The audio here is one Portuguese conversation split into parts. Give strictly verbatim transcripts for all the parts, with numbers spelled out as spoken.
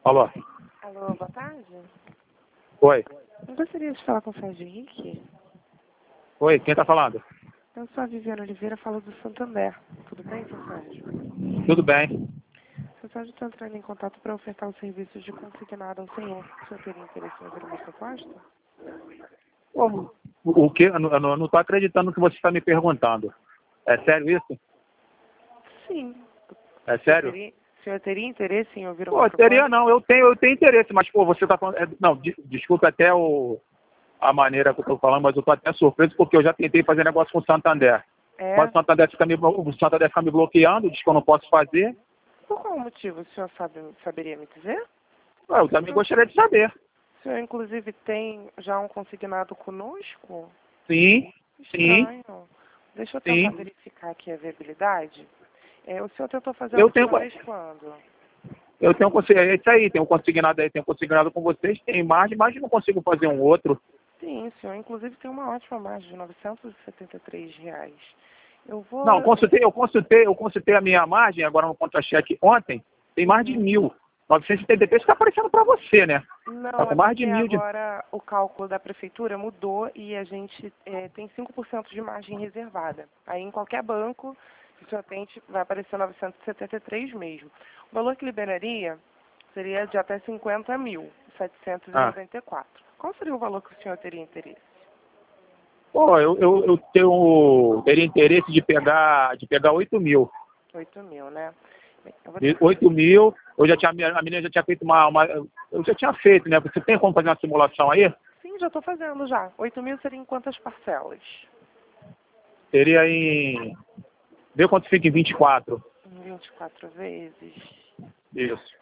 Alô? Alô, boa tarde. Oi. Eu gostaria de falar com o Sérgio Henrique. Oi, quem tá falando? Eu sou a Viviane Oliveira, falo do Santander. Tudo bem, seu Sérgio? Tudo bem. Seu Sérgio está entrando em contato para ofertar os serviços de consignado ao senhor. O senhor teria interesse em ouvir uma proposta? O, o que? Eu não, eu não tô acreditando no que você está me perguntando. É sério isso? Sim. É O senhor sério? teria, o senhor teria interesse em ouvir uma Pô, proposta? teria não. Eu tenho, eu tenho interesse, mas, pô, você tá falando... é, não, de, desculpa até o, a maneira que eu tô falando, mas eu tô até surpreso porque eu já tentei fazer negócio com o Santander. É? Mas o Santander fica me, o Santander fica me bloqueando, diz que eu não posso fazer. Por qual motivo o senhor sabe, saberia me dizer? Ué, eu também gostaria de saber. O senhor, inclusive, tem já um consignado conosco? Sim, sim, Estranho. Deixa eu tentar sim. verificar aqui a viabilidade. É, o senhor tentou fazer a Eu tenho... última vez quando? Eu tenho consignado, é isso aí, tem um consignado aí, tem um consignado com vocês, tem margem, mas não consigo fazer um outro. Sim, senhor. Inclusive tem uma ótima margem de novecentos e setenta e três reais. Eu vou... Não, consultei, eu consultei, eu consultei a minha margem, agora no contra-cheque ontem, tem mais de mil. novecentos e setenta e três está aparecendo para você, né? Tá Não, com é mais de porque mil de... agora o cálculo da prefeitura mudou e a gente é, tem cinco por cento de margem reservada. Aí em qualquer banco que o senhor tente, vai aparecer novecentos e setenta e três mesmo. O valor que liberaria seria de até cinquenta mil, setecentos e noventa e quatro. Ah. Qual seria o valor que o senhor teria interesse? Pô, eu, eu, eu tenho, teria interesse de pegar, de pegar oito mil. oito mil, né? Bem, eu vou De tentar. oito mil, eu já tinha, a menina já tinha feito uma, uma... Eu já tinha feito, né? Você tem como fazer uma simulação aí? Sim, já estou fazendo já. oito mil seria em quantas parcelas? Seria em... Vê quanto fica em vinte e quatro. Em vinte e quatro vezes. Isso.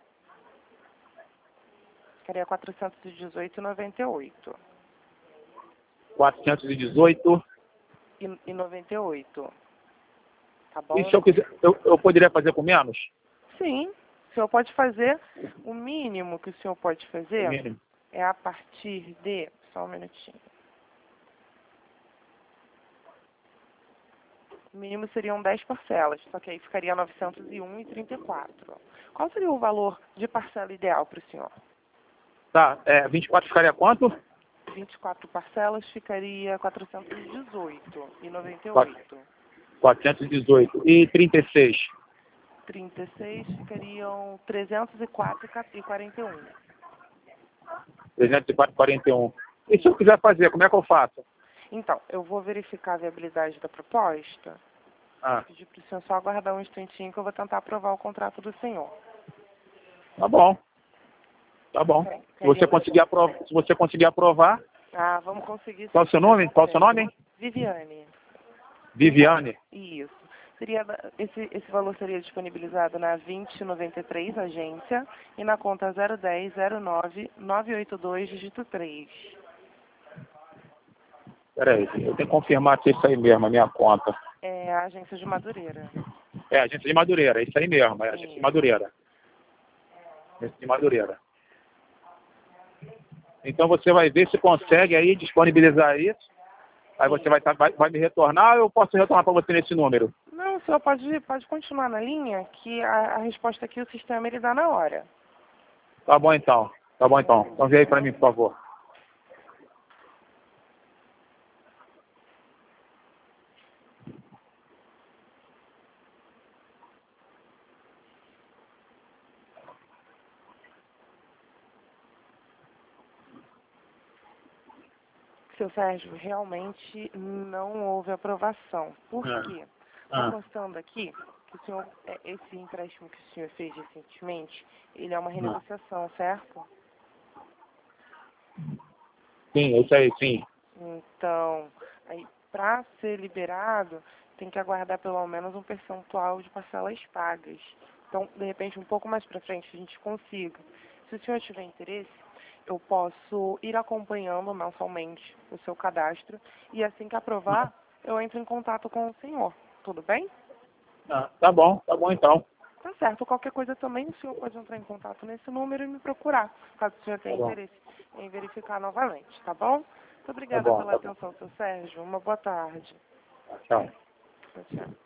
Ficaria quatrocentos e dezoito e noventa e oito. quatrocentos e dezoito. E, e noventa e oito. Tá E bom? se eu quiser, eu, eu poderia fazer com menos? Sim. O senhor pode fazer, o mínimo que o senhor pode O fazer mínimo. é a partir de... Só um minutinho. O mínimo seriam dez parcelas, só que aí ficaria novecentos e um e trinta e quatro. Qual seria o valor de parcela ideal para o senhor? Tá, é, vinte e quatro ficaria quanto? vinte e quatro parcelas ficaria quatrocentos e dezoito e noventa e Quatro- oito. quatrocentos e dezoito. E trinta e seis? trinta e seis ficariam trezentos e quatro e quarenta e um. trezentos e quatro e quarenta e um. E se eu quiser fazer, como é que eu faço? Então, eu vou verificar a viabilidade da proposta. Ah, Pedir para o senhor só aguardar um instantinho que eu vou tentar aprovar o contrato do senhor. tá bom. Tá bom. Tem- Se você Teríamos... conseguir aprovar, se você conseguir aprovar, Ah, vamos conseguir qual é sim. o seu Fica nome? Qual é o seu contente. nome? Viviane. Viviane. Isso. Seria, esse, esse valor seria disponibilizado na vinte e noventa e três agência e na conta zero dez zero nove nove oito dois dígito três. Peraí, eu tenho que confirmar se é isso aí mesmo, a minha conta. É a agência de Madureira. É, agência de Madureira, é isso aí mesmo, é agência de Isso. Madureira. Agência de Madureira. Então você vai ver se consegue aí disponibilizar isso. Aí você vai, tá- vai, vai me retornar ou eu posso retornar para você nesse número? Não, o senhor pode, pode continuar na linha que a, a resposta aqui o sistema ele dá na hora. Tá bom então. Tá bom então. Então vê aí para mim, por favor. Seu Sérgio, realmente não houve aprovação. Por Ah, quê? Estou ah, constando aqui que o senhor, é, esse empréstimo que o senhor fez recentemente, ele é uma ah. renegociação, certo? Sim, é isso aí, sim. Então, aí, para ser liberado, tem que aguardar pelo menos um percentual de parcelas pagas. Então, de repente, um pouco mais para frente a gente consiga. Se o senhor tiver interesse, eu posso ir acompanhando mensalmente o seu cadastro e assim que aprovar, eu entro em contato com o senhor. Tudo bem? Ah, tá bom, tá bom então. Tá certo. Qualquer coisa também, o senhor pode entrar em contato nesse número e me procurar, caso o senhor Tá tenha bom, interesse em verificar novamente, tá bom? Muito tá obrigada bom, pela tá bom. atenção, seu Sérgio. Uma boa tarde. Tchau. Tchau, tchau.